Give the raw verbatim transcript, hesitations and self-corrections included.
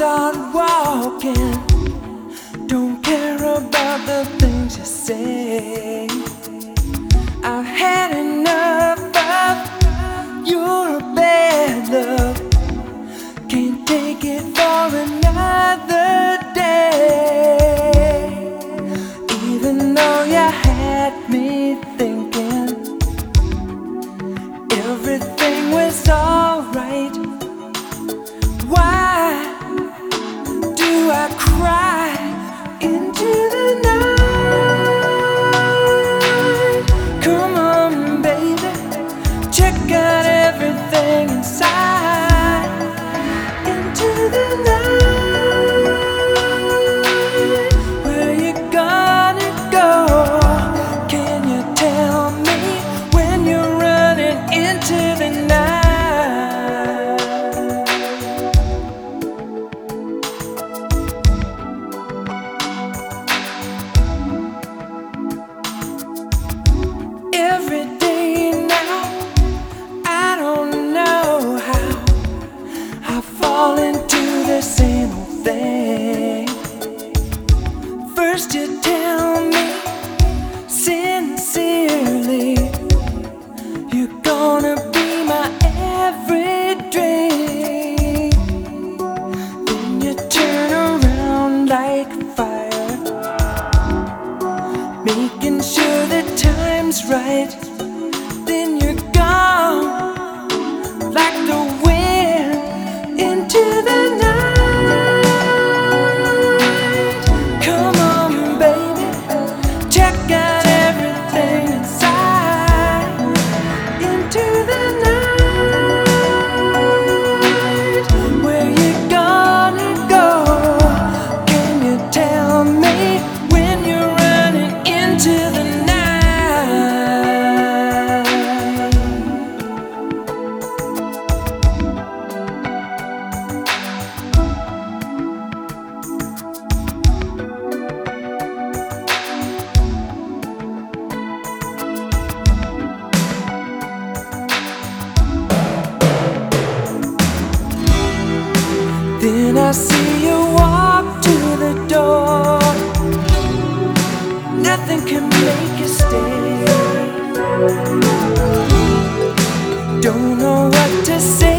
start walking. Don't care about the things you say. I've had enough of your bad love. Can't take it for another day. Even though you had me thinking everything was alright, why do I cry into the night? Come on, baby, check out everything inside. Into the night, where you gonna go? Can you tell me when you're running into the night? Every day now, I don't know how I fall into the same old thing. First you tell me sincerely you're gonna be my every dream. Then you turn around like fire, making sure the time's right. Then you're gone like the wind into the night. Come on, baby, check out everything inside. Into the night, where you gonna go? Can you tell me when you're running into the night? Then I see you walk to the door. Nothing can make you stay. Don't know what to say.